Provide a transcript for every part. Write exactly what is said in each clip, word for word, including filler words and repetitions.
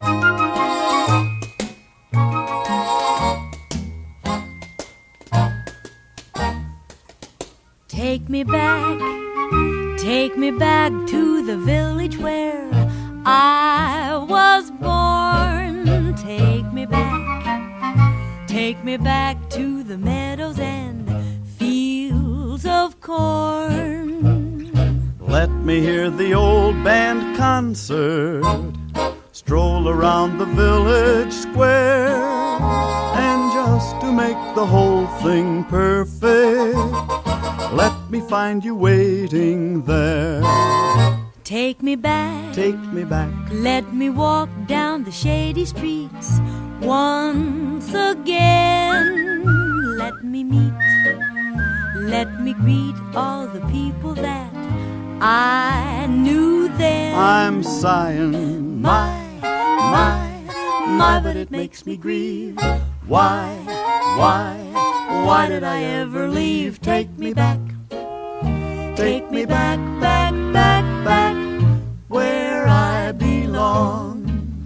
Take me back, take me back to the village where I was born. Take me back, take me back to the meadows and fields of corn. Let me hear the old band concert, stroll around the village square, and just to make the whole thing perfect, let me find you waiting there. Take me back, take me back. Let me walk down the shady streets once again. Let me meet, let me greet all the people that I knew then. I'm sighing, my, my, my, but it makes me grieve. Why, why, why did I ever leave? Take me back, take me back, back, back, back, where I belong.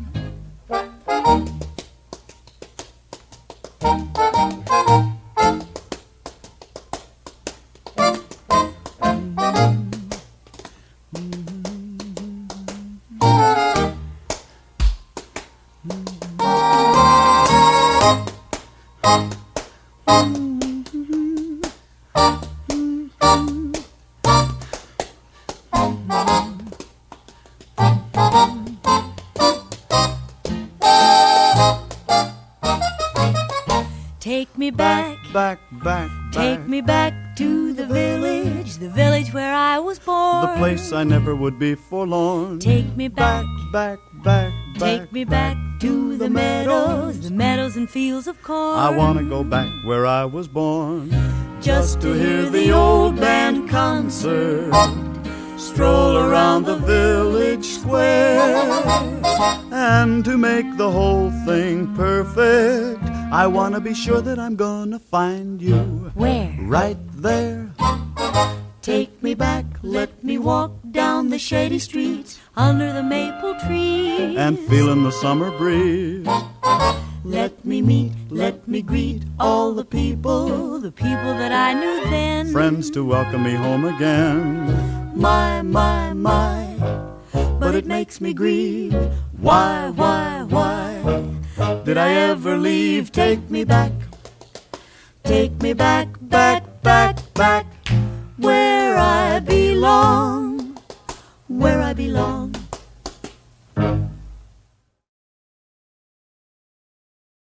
Take me back, back, back, back. Take me back to the village, the village where I was born. The place I never would be forlorn. Take me back, back, back, back. Take me back to the meadows, the meadows and fields of corn. I want to go back where I was born, just to hear the old band concert, stroll around the village square, and to make the whole thing perfect, I want to be sure that I'm gonna find you. Where? Right there. Take me back, let me walk down the shady streets under the maple tree, and feeling the summer breeze. Let me meet, let me greet all the people, the people that I knew then. Friends to welcome me home again. My, my, my, but it makes me grieve. Why, why, why did I ever leave? Take me back, take me back, back, back, back, where I belong, where I belong.